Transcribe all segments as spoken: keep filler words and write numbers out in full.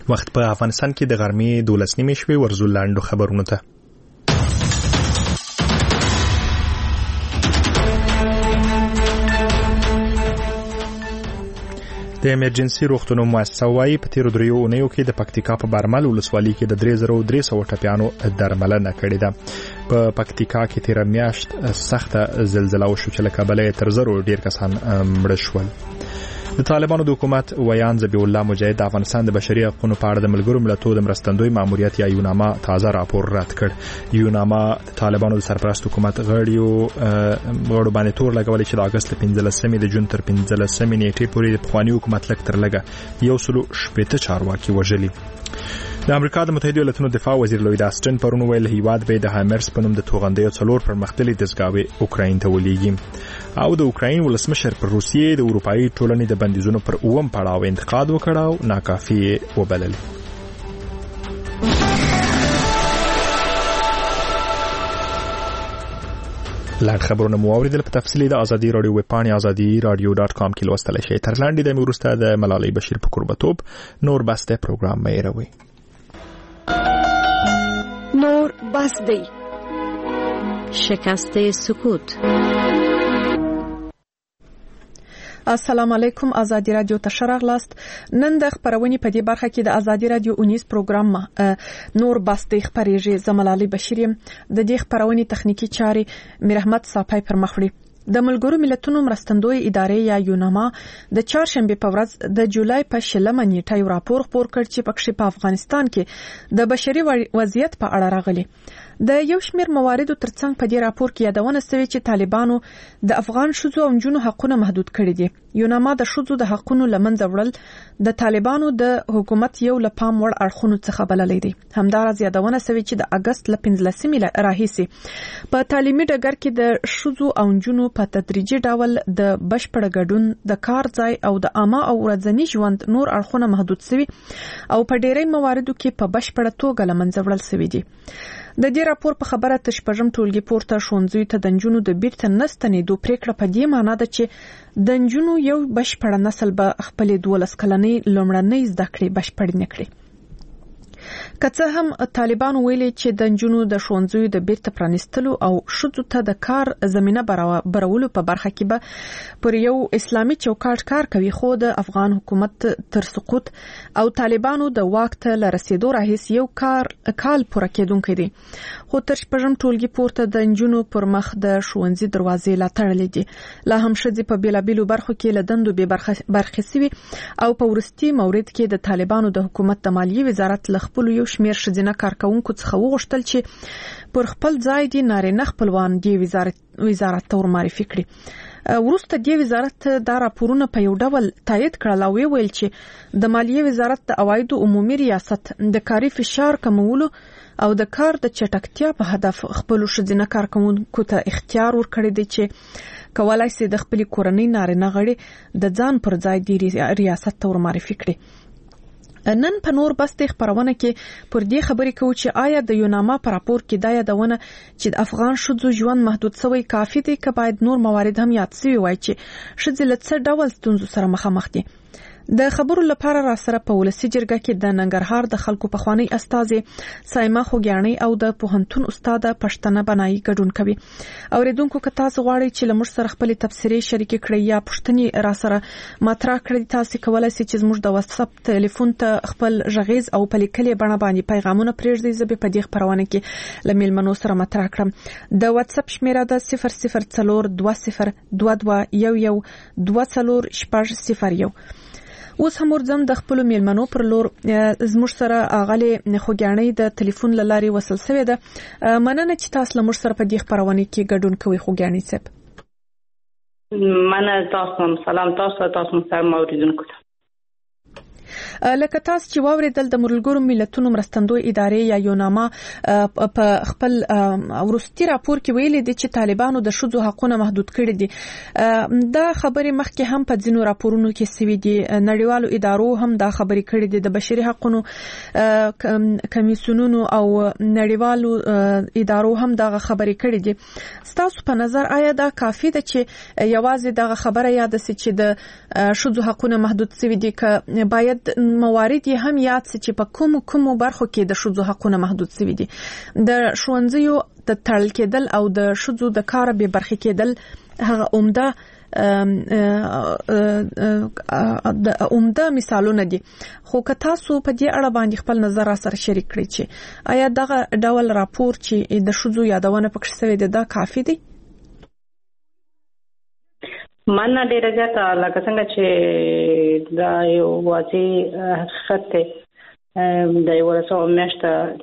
وخت په افغانستان کې د غرمې دولس نیمې شوې ورزو لاندو خبرونه ته. د ایمرجنسي روغتونو مؤسسه وايي په تیرو دریو اونیو کې د پکتیکا په بارمل ولسوالۍ کې د درې زره درې سوه ټپیانو درملنه کړې ده. په پکتیکا کې تیر میاشت سخته زلزلہ وشو چې له کبله تر زرو ډیر کسان مړه شول. د طالبانو د حکومت ویان ذبیح الله مجاهد د افغانستان د بشري حقوقو په اړه د ملګرو ملتونو د مرستندوی ماموریت یا یوناما تازه راپور رد کړ. یوناما د طالبانو د سرپرست حکومت غړیو غړو باندې تور لګولې چې د اگست پنځلسمې د جون تر پنځلسمې نیټې پورې د پخوانی حکومت لک تر لګه یو سلو شپږ چارواکي وژلي. د امریکا د متحده ایالاتونو دفاع وزیر لوید آستن پرون ویل هیواد به د هایمرس په نوم د توغندیو څلور پرمختللي دستګاوې اوکراین ته ولېږي او د اوکراین ولسمشر پر روسیې د اروپאי ټولنې د بندیزونو پر اوم پړاو انتقاد وکړ او ناکافي وبلل. لاند خبرونه مو اوریدل په تفصیل د ازادي رادیو ویب پاڼې ازادي رادیو ډاټ کام کې لوستل شئ. تر لاندې د میروسته د ملالۍ بشیر په قربتوب نور بسته پروګرام مې راوي. نور بس دی شکسته سکوت. السلام علیکم، ازادي رادیو ته شراغلاست. نن د خبرونې په دې برخه کې د ازادي رادیو اونیس پروګرام نور بس دی خبرېږي. زملالي بشیریم د دې خبرونې تخنیکی چاري میرحمد صافی پر مخړي. د ملګرو ملتونو مرستندوی ادارې یا یوناما د چهارشنبه په ورځ د جولای په شلمه نیټه یو راپور خپور کړ چې پکې په افغانستان کې د بشري وضعیت په اړه راغلي. د یو شمېر مواردو ترڅنګ په دې راپور کې یادونه شوې چې طالبانو د افغان ښځو او نجونو حقونه محدود کړي دي. یوناما د ښځو د حقونو لمنځه وړل د طالبانو د حکومت یو لپام وړ اړخونو څخه بللې دي. همدارس یادونه شوې چې د اگست ل پنځلسمې راهیسي په تعلیمي ډګر کې د ښځو او نجونو په تدریجي ډول د بشپړ ګډون د کار ځای او د عامه او ورځني ژوند نور اړخونه محدود شوي او په ډېری مواردو کې په بشپړ توګه لمنځه وړل شوي دي. د دې راپور په خبره تشپږم ټولګي پورته ښوونځیو ته د نجونو د بیرته نستنېدو پریکړه په دې معنی ده چې د نجونو یو بشپړ نسل به خپل دولس کلنۍ لومړنۍ زده کړې بشپړ نه کړي. که څه هم طالبان ویلي چې د نجونو د ښوونځیو د بیرته پرانیستلو او ښځو ته د کار زمينه برابرولو په برخه کې به پر یو اسلامي چوکاټ کار کوي، خو د افغان حکومت تر سقوط او طالبانو د واک ته لرسېدو راهیسې یو کار کال پوره کېدونکی دی. خو تر شپږم ټولګي پورته د نجونو پر مخ د ښوونځي دروازې لا تړلې دي. لا هم ښځې په بیلابیلو برخو کې له دندو بې برخې سوي او په وروستي مورد کې د طالبانو د حکومت د مالیې وزارت له خپلو یو شمېر ښځینه کارکونکو څخه وغوښتل چې پر خپل ځای دي نارینه خپلوان دی وزارت وزارت ته ورمعرفي کړي. وروسته دی وزارت دا راپورونه په یو ډول تایید کړل او ویل چې د مالیې وزارت د عوایدو عمومي ریاست د کاري فشار کمولو او د کار د چټکتیا په هدف خپل ښځینه کارکونکو ته اختیار ورکړی دی چې کولای شي د خپل کورنۍ نارینه غړي د ځان پر ځای دی ریاست ته ورمعرفي کړي. نن په نور بسته خبرونه کې پر دې خبرې کوو چې آیا د یوناما په راپور کې دا یادونه چې د افغان ښځو ژوند محدود شوی کافي دی که باید نور موارد هم یاد شوي وای چې ښځې له څه ډول ستونزو سره مخامخ دي. د خبرو لپاره را سره په ولسی جرګه کې د ننګرهار د خلکو پخوانی استاذ سایما خوګیانی او د پوهنتون استاد پښتنه بنای ګډون کوي. اوریدونکو که تاسو غواړئ چې لمر سره خپل تفسیری شریک کړئ یا پښتني را سره مطرح کړئ، تاسو کولای شئ چې زموږ د واتس اپ ټلیفون ته خپل ژغیز او پلیکلې بڼه باندې پیغامونه پرېږدئ. زه به په دې خبرونه کې لمیلمنو سره مطرح کړم. د واتس اپ شمیره ده صفر صفر څلور دوه صفر دوه دوه یو یو دوه څلور شپږ صفر یو. اوس هم ورځم د خپل میلمنو پر لور زموږ سره اغلی خوګیانی د ټلیفون لاري وصل شوی ده. مننه چې تاسو لمر سره په دې خبرونه کې ګډون کوئ خوګیانی صاحب. مننه تاسو، سلام تاسو تاسو محترم اوریدونکو ته. لکه تاسو چې واوریدل د ملګرو ملتونو مرستندوی ادارې یا یوناما په خپل ورستي راپور کې ویلي دي چې طالبانو د ښځو حقونه محدود کړي دي. دا خبرې مخکې هم په ځینو راپورونو کې سوي دي. نړیوالو ادارو هم دا خبرې کړي دي. د بشري حقوقو کمیسیونونو او نړیوالو ادارو هم دا خبرې کړي دي. ستاسو په نظر آیا دا کافي ده چې یوازې دا خبره یاد سي چې د ښځو حقونه محدود سوي دي که باید موارد یې هم یاد سي چې په کوم کوم برخو کې د شذو حقونه محدود شوي دي. د ښوونځیو د تړل کېدل او د شذو د کار به برخې کېدل هغه عمده د عمده مثالونه دي. خو که تاسو په دې اړه باندې خپل نظر سره شریک کړئ چې آیا دغه ډول راپور چې د شذو یادونه پکې شوی دی دا کافي دی؟ مننه ډیره زیاته. لکه څنګه چې دا یو واضح حقیقت دی د یو ورسو میاشته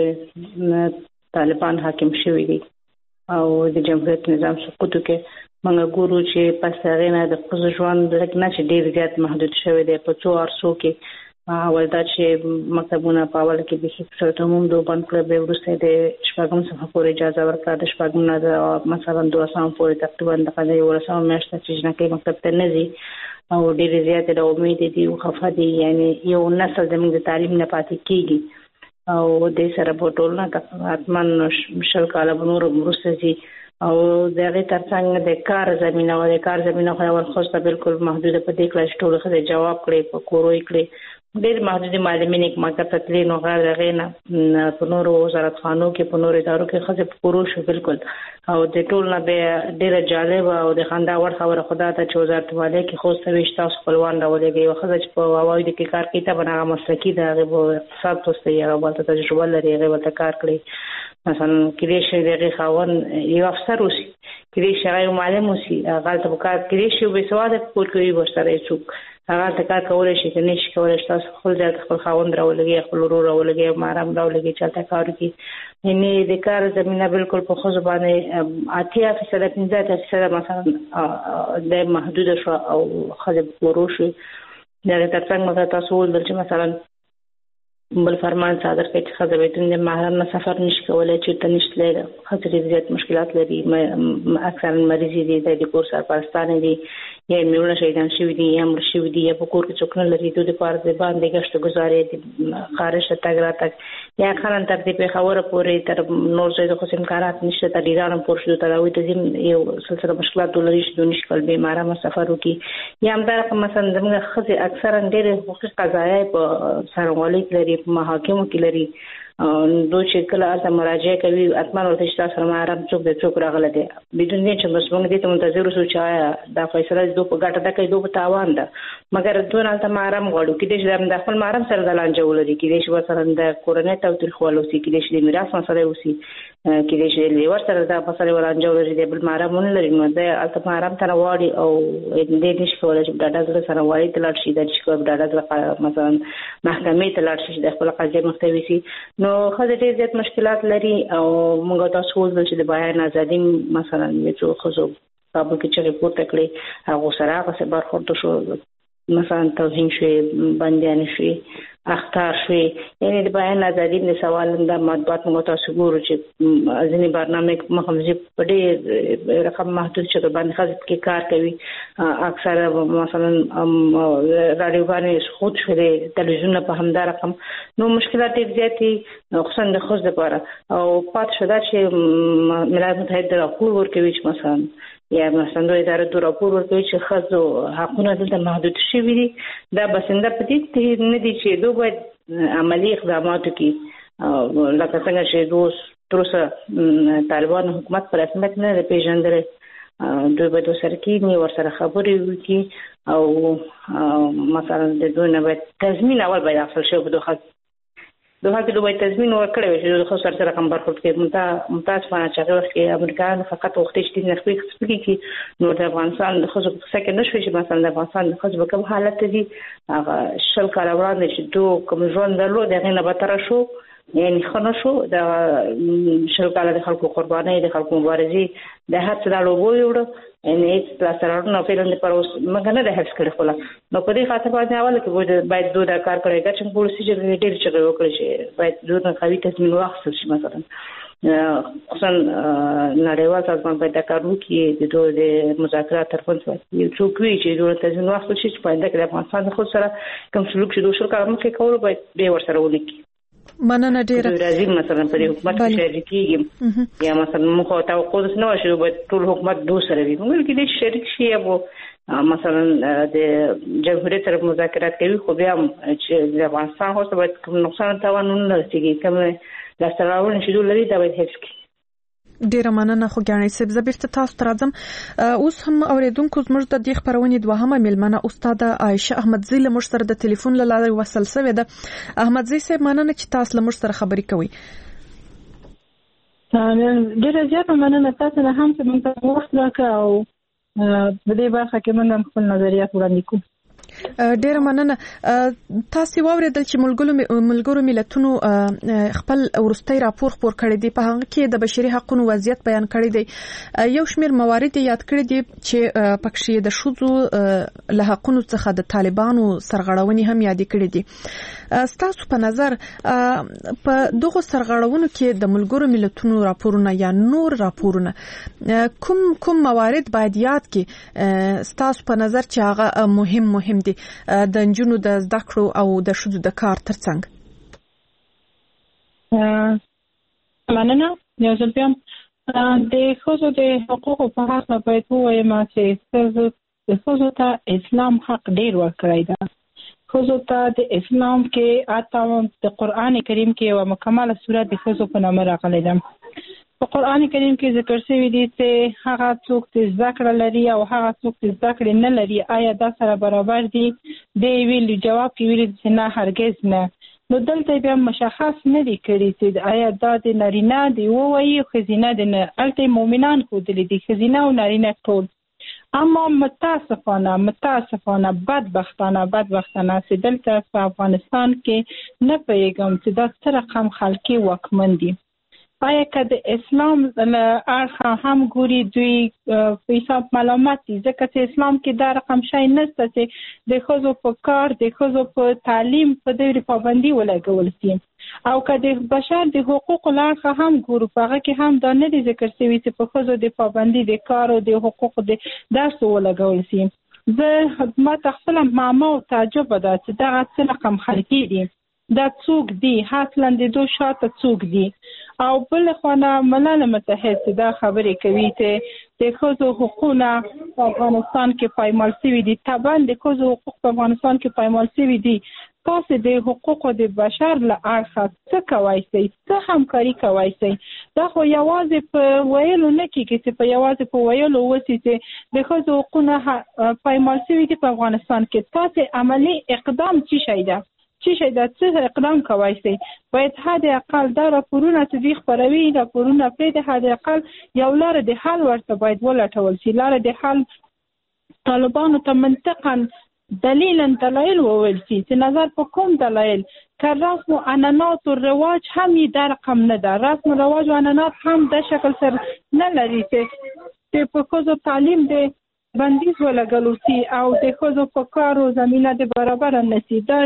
چې طالبان حاکم شوي دي او د جمهوریت نظام سقوط کې موږ ګورو چې پس هغه نه د خپل ژوند لکه نه چې ډیر زیات محدود شوی دی په څو ارسو کې. اول دا چې مکتبونه په اول کې د شکایت عموم دوه بند کړ به ورسته د شپږم څخه پورې اجازه ورکړه د شپږم نه مثلا دوه سم پورې تقریبا د قضیه ورسره میاشته چې نه کې مکتب ته نه ځي او ډیر زیات د امید دي او خفه دي یعنی یو نسل زموږ د تعلیم نه پاتې کیږي او د سره په ټولنه اتمن شل کاله بنور مرسزي او دغه ترڅنګ د کار زمينه او د کار زمينه خو ورخصه بالکل محدوده په دې کلاس ټول خدای جواب کړي په کوروي کړي ډېر محدود معلومین یک مکتب ته تللی نو غیر دغه نه په نورو وزارت خانو کې په نورو ادارو کې خزه په کورو شو بالکل او د ټول نه به ډېر جالب او د خندا ور خبره خدا ته چې وزارت والے کې خو سويش تاسو خپلوان راولېږي او خزه چې په واوی د کار کې ته بنغه مسلکی د هغه اقتصاد توسته یې او ته تجربه لري هغه ورته کار کړی مثلا کله چې دغه خاون یو افسر وسی کله چې هغه معلم وسی هغه ته کار کړی شو به سواده پور کوي ورسره څوک هغه ته کار کولای شي کني شي کولای شي تاسو خپل ځای خپل خاوند راولګي خپل ورور راولګي مارام راولګي چلته کار کوي یعنی د کار زمينه بالکل په خو زبانه اتیا فیصد پنځه فیصد مثلا د محدود شو او خځه ورو شو دا ترڅنګ تاسو ول چې مثلا بل فرمان صادر کړي چې خځه به د محرم سفر نشي کولای چې ته نشته لري خطرې زیات مشکلات لري اکثر مریض دي د کور سرپرستان دي یا میونه شهیدان شوی دي یا مړ شوی دي یا په کور کې څوک نه لري دوی د پاره د باندې غشت گزارې دي خارج ته تګ راتګ یا خلک تر دې په خبره پورې تر نور څه د خصم امکانات نشته تر ایران پورې شو تر وې ته یو سلسله مشکلات دولري شي د نشکل به مارا سفر وکي یا هم دا مثلا زموږ خځه اکثر ډېر حقوقي قضایا په سرغړی لري په محاکمو کې لري دوی چې کله ارته مراجعه کوي اتمن ورته چې تاسو سره څوک د څوک راغله دي بدون دې چې مسمون دي ته منتظر اوسو چې دا فیصله دوی په ګټه ده کوي دوی په تاوان ده مګر دوی نه ته مارم غواړو کې دې د خپل مارم سره د لانجول دي کې دې چې وسره د کورنۍ توتر خپل اوسي کې دې چې میراث مسله اوسي کې دې چې لیور سره د مسله ولانجول دي بل مارم نه لري نو د الته مارم تر واړي او دې نشي کولای چې ډاډه سره واړي تلل شي د چې کوم ډاډه مثلا محکمې ته لاړ شي د خپل قضیه مختوي سي نو خځه ډېر زیات مشکلات لري او موږ تاسو ول چې د بیان ازادي مثلا یو خزو کابل کې چې ریپورت کړی هغه سره هغه برخورد شو مثلا توهین شوی بندیان شوی اختار شوی یعنی د بیان ازادي د سوال د مطبوعات موږ تاسو ګورو چې ځینې برنامه مخمزي په ډېر رقم محدود شکل باندې خځه کې کار کوي اکثر مثلا رادیو باندې خود شوی تلویزیون په همدار رقم نو مشکلات ډېر زیاتې خصوصا د خځو لپاره او پات شوه چې ملت متحد راپور ورکوي چې مثلا یا مثلا دوی اداره د راپور ورکوي چې خځو حقونه دلته محدود شوي دي دا بسنده پدې نه دي چې دوی باید عملی اقدامات وکړي لکه څنګه چې دوی تروسه طالبان حکومت پر رسمیت نه پیژندل دوی به د سرکینی ورسره خبرې وکړي او مثلا د دوی نه باید تضمین اول باید اصل شي په دوه دوه کې دوی تضمین ورکړي چې خو سره سره کوم برخورد کوي ممتاز فانا چې هغه کې امریکایان فقط وخت چې د نخوي خپل کې نو د افغانستان د خو څه کې نشوي چې مثلا د افغانستان د خو په کوم حالت دي هغه شل کال وړاندې چې دوه کوم ژوند درلود هغه نه به تر شو یعنی خنه شو د شل کال د خلکو قرباني د خلکو مبارزي د هڅه د لوبو یوړو ان هیڅ پلاسرانو نه پیلند پر اوس مګنه د هڅ کړي خلا نو په دې خاطر باندې اول کې باید دوه د کار کړی چې پولیسي چې ډېر چې وکړي چې باید دوه قوي تضمین واخیستل شي مثلا خصوصا نړیوال سازمان باید د کارو کې د دوه د مذاکرات ترڅنګ یو څوک وی چې دوه تضمین واخیستل شي چې باید د افغانستان خو سره کوم سلوک چې دوه شل کار مخکې کول باید به ورسره ولیکي مننه ډیره راځي مثلا په حکومت کې شریک کیږي یا مثلا مخ او توقع نه وشي به ټول حکومت دوه سره وي موږ کې د شریک شي او مثلا د جمهوریت سره مذاکرات کوي خو بیا چې د افغانستان هوسه باید کوم نقصان تاوانونه نه رسیږي کوم لاسته راوړنې چې لري دا باید حفظ کړي. ډیره مننه خو ګڼې سب زبرته تاسو ترازم. اوس هم اوریدونکو زموږ د دې خبرونې دوهمه ملمنه استاد عائشه احمدزی له موږ سره د ټلیفون له لارې وصل شوې ده. احمدزی صاحب مننه چې تاسو له موږ سره خبرې کوئ. ډیره زیاته مننه تاسو نه هم چې موږ وخت راکړ او په دې برخه کې موږ خپل نظریات وړاندې کوو. ډیره مننه. تاسو واوریدل چې ملګرو ملګرو ملتونو خپل ورستۍ راپور خپور کړی دی په هغه کې د بشري حقوقو وضعیت بیان کړی دی. یو شمېر موارد یاد کړی دي چې پکې د شذو له حقوقو څخه د طالبانو سرغړونې هم یاد کړی دي. ستاسو په نظر په دغه سرغړونو کې د ملګرو ملتونو راپورونه یا نور راپورونه کوم کوم موارد باید یاد کړي ستاسو په نظر چې هغه مهم مهم دي د نجونو د زده کړو او د شذو د کار ترڅنګ؟ مننه. یو ځل بیا د ښځو د حقوقو په اړه باید ووایم چې ښځو ته اسلام حق ډیر ورکړی ده. ښځو ته د اسلام کې اته د قرآن کریم کې یو مکمله سورت د ښځو په نامه راغلی ده. په قرآن کریم کې ذکر شوی دی چې هغه څوک چې زده کړه لري او هغه څوک چې زده کړه نه لري آیا دا سره برابر دي؟ د ویلي جواب کې ویلي چې نه هرگز نه. نو دلته بیا مشخص نه دي کړي چې آیا دا د نارینه دی وایي ښځینه دی نه. هلته مؤمنان ښودلي دي ښځینه او نارینه ټول. اما متاسفانه متاسفانه بدبختانه بدبختانه چې دلته په افغانستان کې نه پوهېږم چې دا څه رقم خلکي واکمن دي. آیا که د اسلام اړخه هم ګوري دوی په حساب ملامت دي ځکه چې اسلام کې دا رقم شی نشته چې د ښځو په کار د ښځو په تعلیم په دې پابندي ولګول شي. او که د بشر د حقوقو اړخه هم ګورو په هغه کې هم دا نه دي ذکر شوي چې په ښځو د پابندي د کار او د حقوقو د درسو ولګول شي. زه ما ته خپله معما او تعجب ده چې دغه څه رقم خلکي دي دا څوک دي اصلا د دو شاته څوک دي. او بل خوانه ملل متحد چې دا خبرې کوي چې د ښځو حقوقونه په افغانستان کې پایمال شوي دي. طبعا د ښځو حقوق په افغانستان کې پایمال شوي دي. تاسو د حقوقو د بشر له اړخه څه کوئ شئ؟ څه همکاري کوئ شئ؟ دا خو یوازې په ویلو نه کېږي چې په یوازې په ویلو وسي چې د ښځو حقوقونه پایمال شوي دي په افغانستان کې. تاسو عملي اقدام څه شی ده؟ چې شي دا څه اقدام کوي شي؟ باید حد اقل دا راپورونه چې دوی خپروي راپورونه پرې د حد اقل یو لار د حل ورته باید ولټول شي. لار د حل طالبانو ته منطقا دلیلا دلایل وویل شي چې نظر په کوم دلایل که رسم و عنعنات و رواج هم یې دا رقم نه ده. رسم و رواج و عنعنات هم د شکل سره نه لري چې په ښځو تعلیم د بندیز ولګول شي او د ښځو په کارو زمینه د برابر نه شي. دا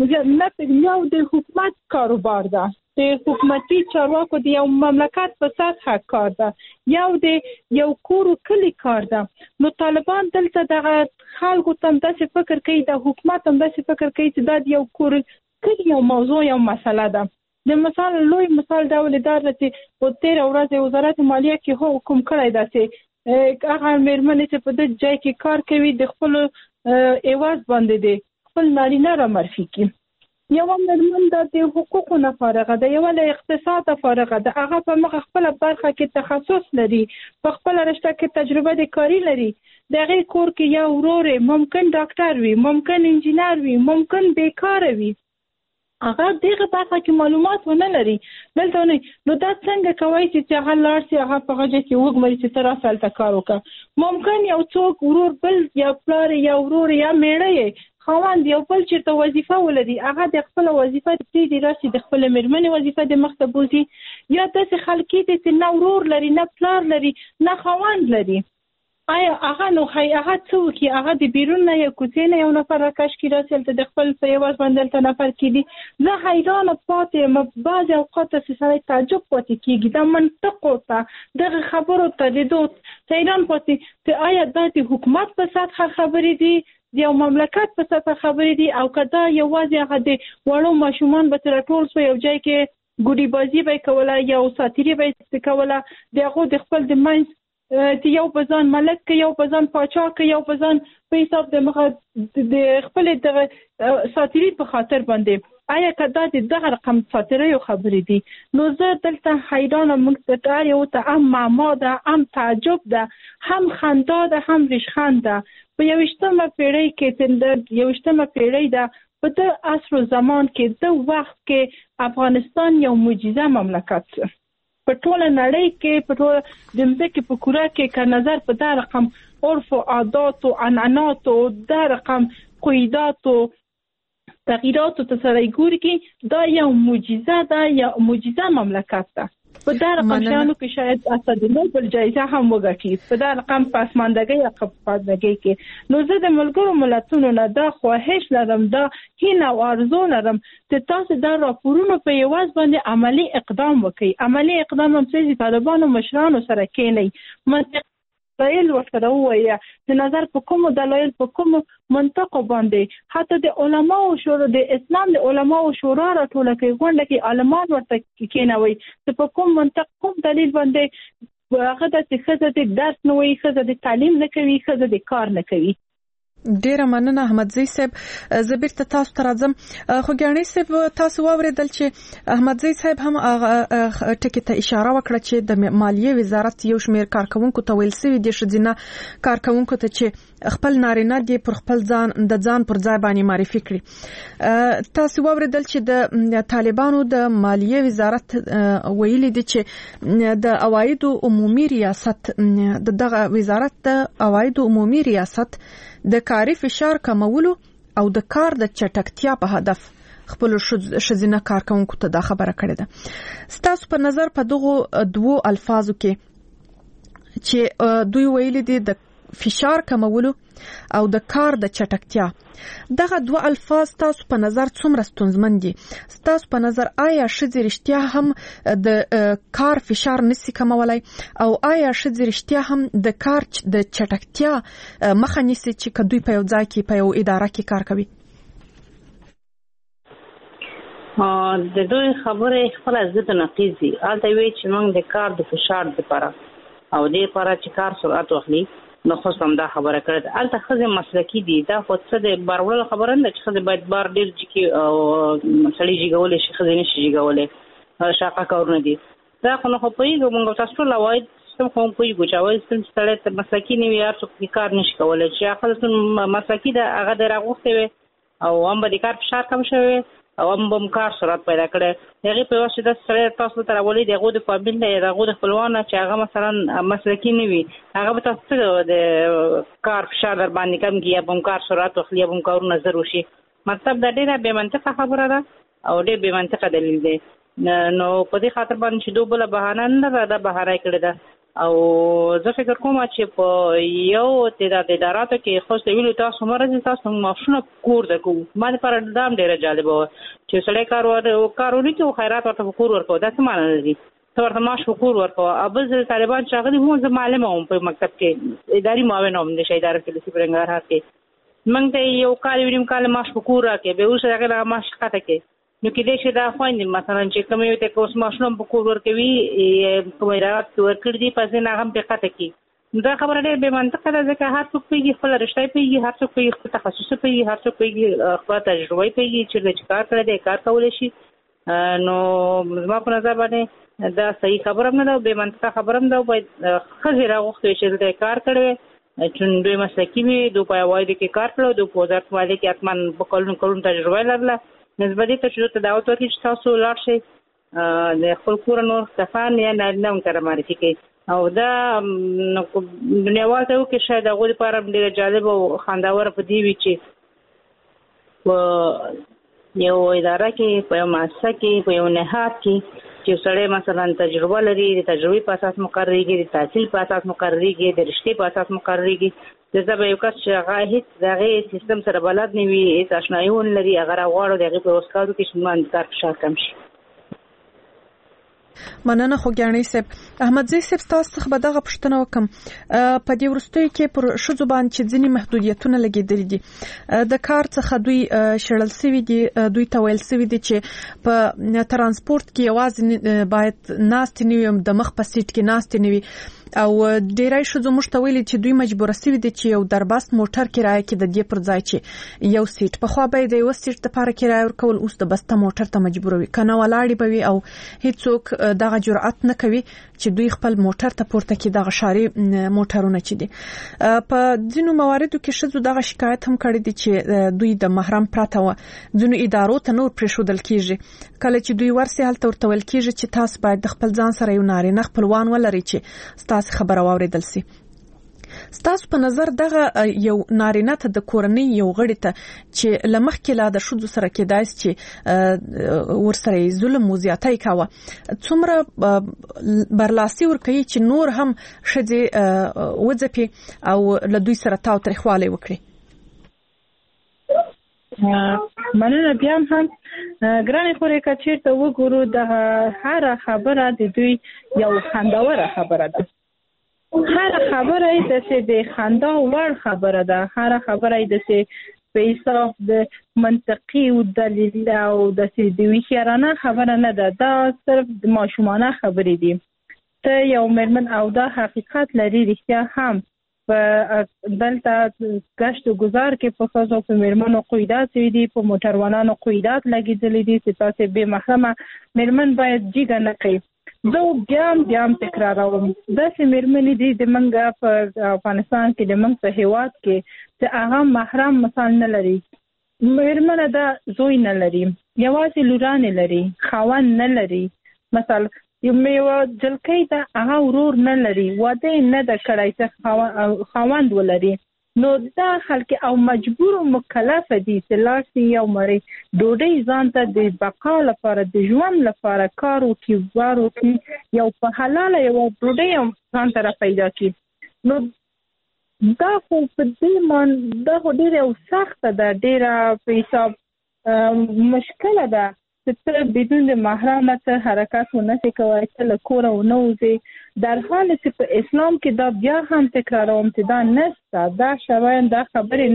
نه یو د حکومت کاروبار ده، د حکومتي چارواکو د یو مملکت په سطح کار ده، یو د یو کور کلی کار ده. نو طالبان دلته دغه خلکو ته داسې فکر کوي، د حکومت هم داسې فکر کوي چې دا د یو کور کلی یو موضوع یو مسله ده. د مثال لوی مثال دا ولې دا چې په تېره ورځ وزارت مالیه کې حکم کړی ده چې هغه مېرمنې چې په دې ځای کې کار کوي د خپل ایواز باندې دی خپل نارینه را معرفي کړي. یوه مېرمن د د حقوقو نه فارغه ده، یوه له اقتصاده فارغه ده، هغه په مخه خپله برخه کې تخصص لري، په خپله رشته کې تجربه د کاري لري. د هغې کور کې یو ورور ممکن ډاکټر وي، ممکن انجینر وي، ممکن بیکاره وي، هغه دغه برخه کې معلومات ونه لري. دلته نه نو دا څنګه کوي چې هغه لاړ شي هغه په غږ کې وګمري چې ته راسه هلته کار وکړه. ممکن یو څوک ورور بل یا پلار یا ورور یا میړه خاوند یو بل چېرته وظیفه ولري، هغه د خپله وظیفه پرېږدي راشي د خپلې مېرمنې وظیفه د مخته بوځي. یا داسې خلکي دي چې نه ورور لري، نه پلار لري، نه خاوند لري. آیا هغه نو هغه څه وکړي؟ هغه د بیرون نه یا کوڅې نه یو نفر راکش کړي راسي هلته د خپل په یواز باندې هلته نفر کېږي. زه حیرانه پاتې یم، بعضې اوقات داسې سړی تعجب پاتې کېږي دا منطقو ته دغه خبرو ته لیدو حیران پاتې چې آیا دا د حکومت په سطحه خبرې دي، د یو مملکت په سطحه خبرې دي، او که دا یوازې هغه د وړو ماشومان به ترې ټول شوه یو ځای کې ګوډي بازي به یې کوله یا ساتیري به یې کوله، د هغو د خپل د منځ چې یو په ځان ملک کې یو په ځان پاچا کې یو په ځان په حساب د مخه د خپل د ساتيري په خاطر باندې آیا کدا د دغه رقم ساتيري خبرې دي نو زه دلته حیران مقتدر یو ته هم معما ده هم تعجب ده هم خندا ده هم ریشخند ده په یوشتمه پیړۍ کې د یوشتمه پیړۍ ده په د عصر زمان کې د وخت کې افغانستان یو معجزه مملکت په ټول نړۍ کې په ټول د مځکې په کوره کې که نظر په دا رقم عرف او عادات او عنعنات او دا رقم قیدات او تغییرات ته سره ګوري کې دا یو معجزه ده یا معجزه مملکت ده په دا رقم شانو کې شاید اسد نوبل جایزه هم وګټي په دا رقم پاسماندګي یا خپادګي کې نو زه د ملګرو ملتونو نه دا خواهش لرم دا هیله او ارزو لرم چې تاسو دا راپورونه په یواز باندې عملی اقدام وکړئ عملی اقدام هم چې طالبانو مشرانو سره کېنی منطق دلایل ورته وایي د نظر په کوم دلایل په کوم منطق باندې حتی د علماو شورا د اسلام د علماو شورا راټول کې غونډه کې عالمان ورته کېنوي چې په کوم منطق کوم دلیل باندې هغه د خزه د درس نه وي خزه د تعلیم نه کوي خزه د کار نه کوي ډیره مننه احمدزی صاحب زبیر ته تاسو ته راځم خو ګڼې صاحب تاسو واوریدل چې احمدزی صاحب هم ټکی ته اشاره وکړه چې د مالیه وزارت یو شمېر کارکونکو ته ویل سوي دي شذینه کارکونکو ته چې خپل نارینه دي پر خپل ځان د ځان پر ځای باندې معرفي کړي تاسو واوریدل چې د طالبانو د مالیه وزارت ویلي دي چې د عواید عمومي ریاست دغه وزارت د عواید عمومي ریاست د کاري فشار کمولو او د کار د چټکتیا په هدف خپل شذینه کارکونکو ته دا خبره کړې ده ستاسو په نظر په دغه دوو الفاظو کې چې دوی ویلي دي د فشار کمولو او د کار د چټکتیا دغه دوه الفاظ تاسو په نظر څومره ستونزمن دي تاسو په نظر آیا شذې رښتیا هم د کار فشار نسی کمولای او آیا شذې رښتیا هم د کار د چټکتیا مخه نیسي چې کدوې په یو ځای کې په یو اداره کې کار کوي د دوی خبره خپل ضد نقیض دي البته وی چې موږ د کار د فشار لپاره او د لپاره چې کار سرعت واخلي نو خو سم دا خبره کړه البته خزه مسلکی دي دا خو څه د بارول خبره نه چې خزه باید بار ډیر چې او مسلې جګولې شي خزه نشي جګولې شاقه کارونه دي دا خو نو په یوه موږ تاسو لا وای سم کوم په یوه چاوي سم ستړی ته مسلکی نه وي ارڅ کار نشي کولای چې خزه مسلکی دا هغه دراغوسته وي او هم به د کار فشار کم شوی او هم بم کار سرعت پیدا کړي هغه په واسطه د سره تاسو ته راولي دغه د فامیل نه دغه د خپلوان چې هغه مثلا مسلکی نه وي هغه به تاسو د کار فشار در باندې کم کیه بم کار سرعت او خلیه بم کارو نظر وشي مطلب د ډیره به منطقه خبره ده او ډیره به منطقه دلیل دی نو په دې خاطر باندې چې دوه بل بهانه نه ده بهانه کړی ده او زه فکر کوم چې په یو تعداد اداراتو کې خو څه ویلو تاسو مرزه تاسو ماشونه کور د کو ما لپاره دام ډیره جالب و چې سړی کار ور کارونه کې خیرات ورته کور ورکو دا څه معنی لري ورته ماش کور ورکو ابل ځل طالبان شاغلي مو زه معلم هم په مکتب کې اداري معاون هم د شیدار کې لسی برنګار هڅه موږ ته یو کال ویډیم کال ماش کور راکې به اوس هغه ماش کاته کې نو کې دې چې دا خويندې مثلا چې کوم یو ته کوس ماشوم په کور ورکوي کوم رات ورکړ دي پس نه هم په قطه کې دا خبره ډېر به منطقه ده ځکه هر څوک پیږي خپل رشتہ پیږي هر څوک پیږي خپل تخصص پیږي هر څوک پیږي خپل تجربه پیږي چې د کار کړی دی کار کول شي نو زما په نظر باندې دا صحیح خبره نه ده به منطقه خبره نه ده باید خزر غوښتي چې د کار کړی چې دوی مسلکی وي دوی په وایي کې کار کړو دوی په وزارت باندې کې اتمن په کلون کلون تجربه لرله نسبت ته چې ته دعوت ورکړي چې تاسو لاړ شئ د خپل کور نور کسان یا نارینه هم سره معرفي کوي او دا دنیاوال ته وکړي شاید هغوی لپاره ډېره جالب او خوندوره په دې وي چې په یو اداره کې په یو مؤسسه کې په یو نهاد کې چې سړی مثلا تجربه لري د تجربې په اساس مقرریږي د تحصیل په اساس مقرریږي د رشتې په اساس مقرریږي دغه به یو کس چې هغه هیڅ دغه سیستم سره بلد نه وي هیڅ آشنایي ونه لري هغه راغواړو دغه په وسکادو کې شمن کار فشار کم شي مننه خو ګڼې صاحب احمدزی صاحب تاسو څخه به دغه پوښتنه وکم په دې وروستیو کې پر ښځو باندې چې ځینې محدودیتونه لګېدلي دي د کار څخه دوی شړل سوي دي دوی ته ویل سوي دي چې په ترانسپورت کې یوازې باید ناستې نه وي د مخ په سیټ کې ناستې نه وي او ډیرای شوزو مشتویل چې دوی مجبور سوي دي چې یو دربست موټر کرایه کې د دې پر ځای چې یو سیټ په خوا به د یو سیټ لپاره کرایه ورکول اوس د بسته موټر ته مجبور وي کنه ولاړی به وي او هیڅوک دغه جرأت نه کوي چې دوی خپل موټر ته پورته کې دغه شاري موټرونه چي دي. په ځینو مواردو کې شذو دغه شکایت هم کړی دي چې دوی د محرم پراته و ځینو ادارو ته نور پرېښودل کیږي کله چې دوی ورسي حالت ورته ول کیږي چې تاسو باید د خپل ځان سره یو نارینه خپلوان ولري چې تاسو خبره واوریدل سي. ستاسو په نظر دغه یو نارینه ته د کورنۍ یو غړي ته چې لمخ کې لا د شذو سره کېدای چې ورسره ظلم او زیاتۍ کاوه څومره برلاسي ورکوي چې نور هم شذې وځپي او له دوی سره تاو تریخوالی وکړي. مننه. بیا هم ګرانې خورې کچیر ته وګورو د هر خبره د دوی یو خنداوره خبره ده. هر خبره د څه د خندا وړ خبره ده. هر خبره د څه په حساب د منطقي او دلیل او د څه د ویشرانه خبره نه ده. دا صرف د ماشومانه خبرې دي. ته یو مرمن او دا حقیقت لري رښتیا هم په دلته گشت و گذار کې په خاصو په مرمنو قیدات دي په موټروانانو قیدات لګیدلې دي چې تاسو به محرمه مرمن باید جګه نه کوي. زه بیا بیا تکراروم دا چې مرمنې دي د منګه په افغانستان کې د منګ په هیواد کې چې هغه محرم مثال نه لري. مرمنه دا زوی نه لري یوازې لوران لري خاوند نه لري. مثال یو میوه جلکې ته هغه ورور نه لري واده نه د کړای ته خاوند ولري. نو دا خلک او مجبور او مکلف دي چې لاسي یو مری ډوډۍ ځان ته د بقا لپاره د ژوند لپاره کار او کیوارو کې یو په حلاله یو ډوډۍ ځان ته پیدا کی. نو دا خو په دې مان دا ډیره او سخت ده ډیره په حساب مشکله ده چې بدون د محرم ته حرکت ونه کوي چې له کور او نوځي. در حال چې په اسلام کې دا بیا هم تکراروم چې دا نشته دا شوان دا خبرې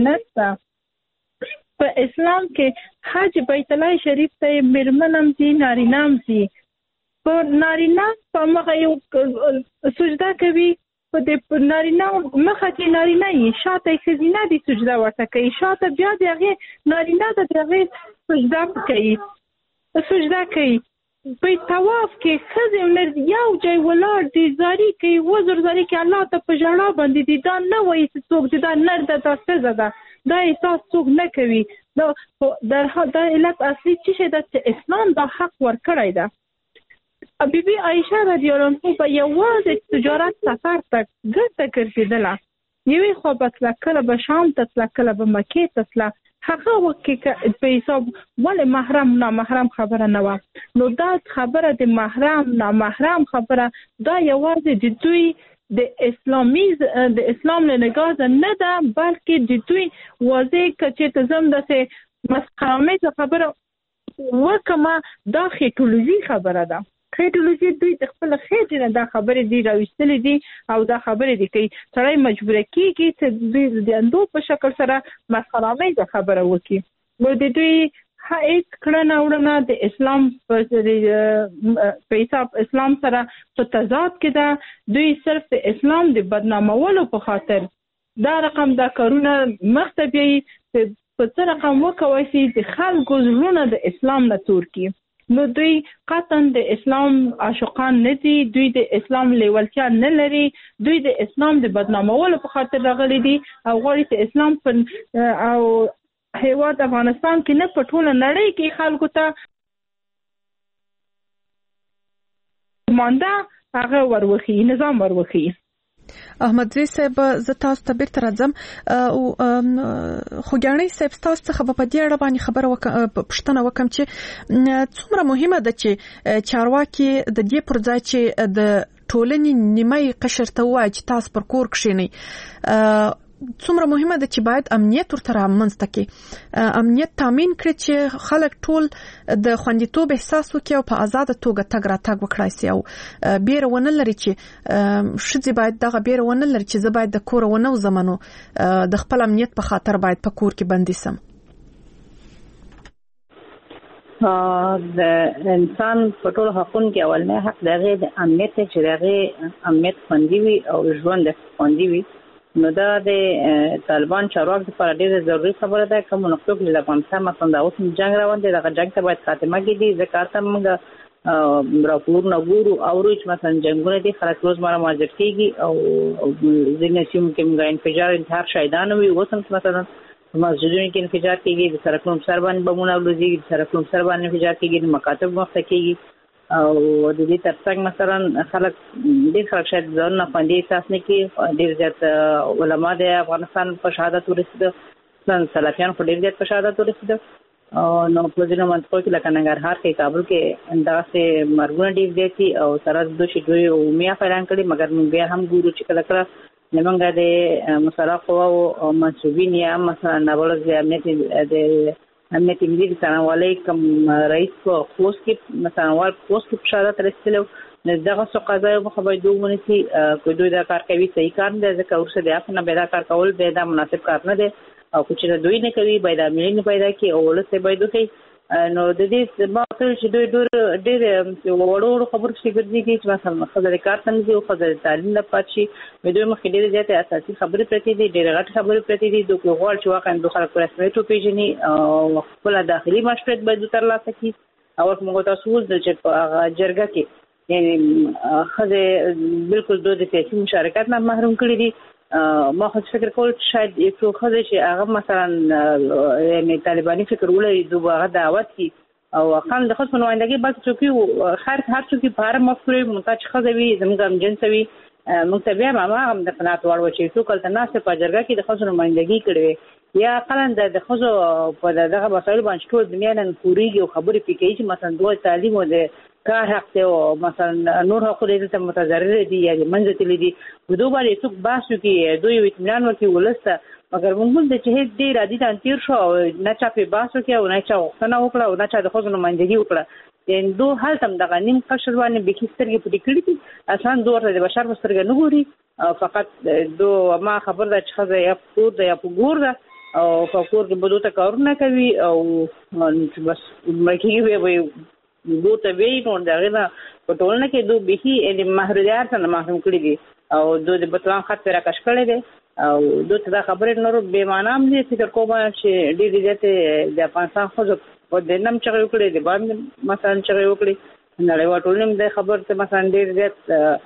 نشته. په اسلام کې حج بیت الله شریف ته مرمنم دي نارینام دي. په نارینه په مخه یو سجده کوي په دې نارینه مخه چې نارینه یې شاته یې خزینه دي سجده ورته کوي شاته بیا دغه نارینه د دغه سجده کوي سجده کوي. په طواف کې خزم نر یو ځای ولاړ دي زاری کوي وزر زاری کوي الله ته په ژړا باندې دي دا نه وایي چې څوک دي دا نر د تاسو زده دا احساس څوک نه کوي. دا در دا علت اصلي چې د اسلام دا حق ورکړی ده. بیبي عائشه رضی الله عنها په یوازې تجارت سفر ته ګرځه ګرځېدله. یوې خوا به تله کله به شام ته تله کله به مکې ته تله. هغه وخت کې په حساب ولې محرم نامحرم خبره نه و. نو دا خبره د محرم نامحرم خبره دا یوازې د دوی د اسلامي د اسلام له نگاه نه ده بلکې د دوی واضح کچې ته زم د مسخرامه خبره وکما دا خېټولوژي خبره ده. خېټولوژي دوی د خپل خېټ نه دا خبرې دی راوستلې دي او دا خبرې دي کوي سړی مجبور کیږي چې دوی د اندو په شکل سره مسخرامه خبره وکړي. نو د دوی هیڅ کړنه وړنه د اسلام په حساب اسلام سره په تضاد کې ده. دوی صرف د اسلام د بدنامولو په خاطر دا رقم دا کارونه مختبي په څه رقم وکوي چې د خلکو زړونه د اسلام نه تور کی. نو دوی قطعا د اسلام عاشقان نه دي. دوی د اسلام لیوالتیا نه لري. دوی د اسلام د بدنامولو په خاطر راغلي دي او غواړي چې اسلام په او هیواد افغانستان کې نه په ټوله نړۍ کې خلکو ته مانده هغه وروخي نظام وروخي. احمد زی صاحب زه تاسو ته بیرته راځم او خوګانی صاحب تاسو څخه په دې اړه باندې خبره وکړم پښتنه وکم چې څومره مهمه ده چې چارواکي د دې پر ځای چې د ټولنې نیمه قشر ته وایي چې تاسو پر کور کښینئ څومره مهمه ده چې باید امنیت ورته رامنځته کړي امنیت تامین کړي چې خلک ټول د خوندیتوب احساس وکړي او په آزاد توګه تګ راتګ وکړي سي او بیره ونه لري چې شذ باید دغه بیره ونه لري چې زه باید د کور ونه وزمنو د خپل امنیت په خاطر باید په کور کې بندي سم. د انسان په ټولو حقوقو کې اولنی حق دغه د امنیت چې دغه امنیت خوندي وي او ژوند خوندي وي. نو دا د طالبان چارواکو لپاره ډیره ضروري خبره ده. کوم نقطه کې د افغانستان مثلا د اوس جنگ روان دی، دغه جنگ ته باید خاتمه کړي. ځکه چې موږ راپورونه ګورو او چې مثلا جنگونه دي خلک روزمره مواجه کیږي او ځینې سیمو کې موږ انفجار انتحار شهیدان وي. اوس هم مثلا مسجدونو کې انفجار کیږي، د سړکونو سر باندې بمونه ولوزي، د سړکونو سر باندې انفجار کیږي، د مکاتب مخته کیږي او د دې ترڅنګ مثلا خلک ډېر خلک شاید ځان نه خوندي احساس نه کوي. ډېر زیات علما د افغانستان په شهادت ورسېده، سلفیان په ډېر زیات په شهادت ورسېده. نو په ځینو منطقو کې لکه ننګرهار کې، کابل کې داسې مرګونه ډېر زیات دي او سره د دوی دوی عمومي اعلان کړي. مګر موږ بیا هم ګورو چې کله کله زموږ د مسلح قواو منصوبین یا مثلا نابلد د امنیت د امنیت ملي د څارنوالۍ کوم رئیس په خوست کې مثلا وال خوست کې په شهادت رسېدلی، نو دغه څو قضایو مخه باید ومنسي. که دوی دا کار کوي صحیح کار نه دی، ځکه وروسته د عفو نه بیا دا کار کول بیا دا مناسب کار نه دی. او که چېرې دوی نه کوي باید عاملین پیدا کړي او ولس یې باید وښیي. نو د دې ما ویل چې دوی ډېر وړو وړو خبرو پسې ګرځېږي چې مثلا ښځه د کار ته نه ځي او ښځه د تعلیم نه پاتې شي. دوی مخکې ډېرې زیاتې اساسي خبرې پرتې دي، ډېرې غټې خبرې پرتې دي. دوی غواړي چې واقعا دوی خلک په رسمیت وپېژني او خپله داخلي مشروعیت باید دوی ترلاسه کړي. او موږ تاسو ولیدل چې په هغه جرګه کې یعنې ښځې بالکل دوی د سیاسي مشارکت نه محروم کړي دي. ما خو فکر کول شاید یو څو ښځې چې هغه مثلا یعنې طالباني فکر ولري دوی به هغه دعوت کړي او خان د ښځو نمایندګي بس څوکي هر هر څوکي په هر مفکورې محتاج ښځه وي، زموږ همجنسه وي. موږ ته بیا هم هغه هم د قناعت وړ وه چې څوک هلته ناستې په جرګه کې د ښځو نمایندګي کړې وې یا اقلا د ښځو په دغه مسایلو باندې ټول دنیا نن پورېږي او خبرې پرې کوي چې مثلا دوی تعلیم او د کار حق دی او مثلا نور حقوق دلته متضرر دي یا منځ تللي دي. په دوی باندې څوک بحث وکړي، دوی اطمینان وکړي ولس ته. مګر موږ د چې هیڅ ډېر عادي ته تېر شو او نه چا پرې بحث وکړي او نه چا غوښتنه وکړه او نه چا د ښځو نمایندګي وکړه. یعنې دوی هلته هم دغه نیم قشر باندې بیخي سترګې پټې کړي دي. اصلا دوی ورته د بشر په سترګه نه ګوري، فقط دوی ما خبر ده چې ښځه یا په کور ده یا په ګور ده او په کور کې به دوی ته کارونه کوي او بس مړه کېږي به دوی ته وایي. نو د هغې نه په ټولنه کې دوی بیخي محدودیت نه محروم کړي دي او دوی د بطلان خط پرې راکش کړی دی او دوی ته دا خبرې نور بې معنا هم دي. فکر کوم چې ډېرې زیاتې د افغانستان ښځو په دې نه هم چغې وکړې، د باندې مثلا چغې وکړې. نړیوال ټولنې هم د خبر ته مثلا ډېر زیات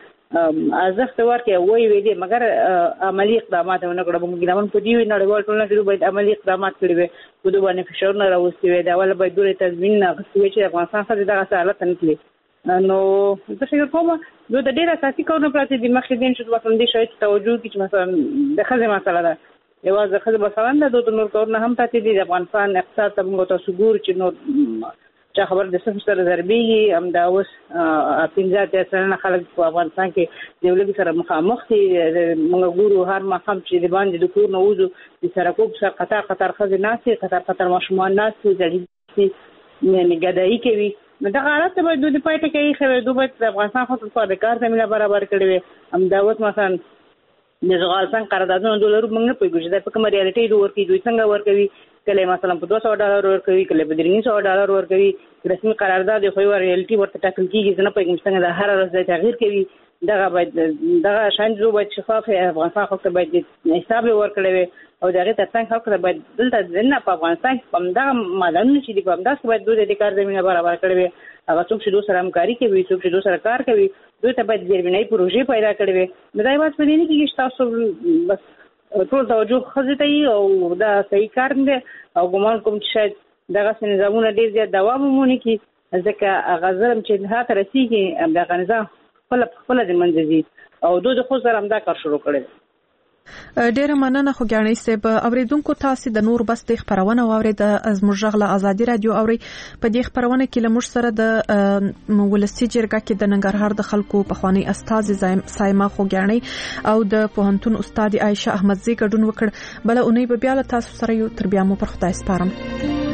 ارزښت ورکړي او ویې ویلې، مګر عملي اقدامات ونه کړه. موږ ګیلمن په دې وي نړیوال ټولنه کې باید عملي اقدامات کړي وي، په دوی باندې فشارونه راوستي وي. د اوله باید دوی تضمین اخیستي وي چې افغانستان ښځې دغسې حالت نه تلي. نو زه فکر کوم دوی د ډېر اساسي کارونه پراته دي مخکې دین چې مثلا دې شاید توجه وکړي چې مثلا د ښځې مسله ده، یوازې د ښځې مثلا ده، دوی ته نور کارونه هم پاتې دي. د افغانستان اقتصاد ته موږ تاسو ګورو چې نور چا خبر د صفر سره ضربېږي. همدا اوس پنځه اتیا سلنه خلک په افغانستان کې د یو لږ سره مخامخ دي. موږ ګورو هر ماښام چې د باندې د کور نه وځو د سړکو په سر قطار قطار ښځې ناستې، قطار قطار ماشومان ناست وي، زړې یعنې ګدایي کوي. نو دغه حالت ته باید دوی د پای ټکی ایښی وی. دوی باید د افغانستان ښځو لپاره د کار زمینه برابر کړې وي. همدا اوس مثلا د زغالسنګ قراردادونه دوی لرو، موږ نه پوهېږو چې دا په کومه ریالټۍ دوی ورکوي، دوی څنګه ورکوي. کله مثلا په دوه سوه ډالر ورکوي، کله په درې سوه ډالر ورکوي. رسمي قرارداد خو یو ریالټي ورته ټاکل کېږي، زه نه پوهېږم څنګه دا هره ورځ تغییر کوي. دغه باید دغه شان جو باید شفاف افغانستان خلکو ته باید حساب ورکړی وي او د هغې ترڅنګ خلکو ته باید دلته نه په افغانستان کې په همدغه معدنونه چې دي په همداسې باید دوی د کار زمینه برابر کړې وي. هغه څوک چې دوی سره همکاري کوي، څوک چې دوی سره کار کوي، دوی ته باید زیربنایي پروژې پیدا کړې وي. نو دا یوازې په دې نه کېږي چې تاسو بس ټول توجه ښځې ته وي او دا صحیح کار نه دی. او ګمان کوم چې شاید دغسې نظامونه ډېر زیات دوام هم ونه کړي، ځکه هغه ظلم چې انتها ته رسېږي دغه نظام خپله په خپله د منځه ځي او دوی د ښځو سره همدا کار شروع کړی دی. ډیره مننه خوږیاڼۍ صاحب. اوریدونکو تاسو د نور بس د خبرونه واورید زموږ غږ له ازادي رادیو اوري. په دې خبرونه کې له موږ سره د ولسی جرګه کې د ننګرهار د خلکو پخوانی استاد سایما خوږیاڼۍ او د پوهنتون استاد عائشه احمدزی ګډون وکړ. بل اونۍ به بیا له تاسو سره یو تر بیا مو پر خدای سپارم.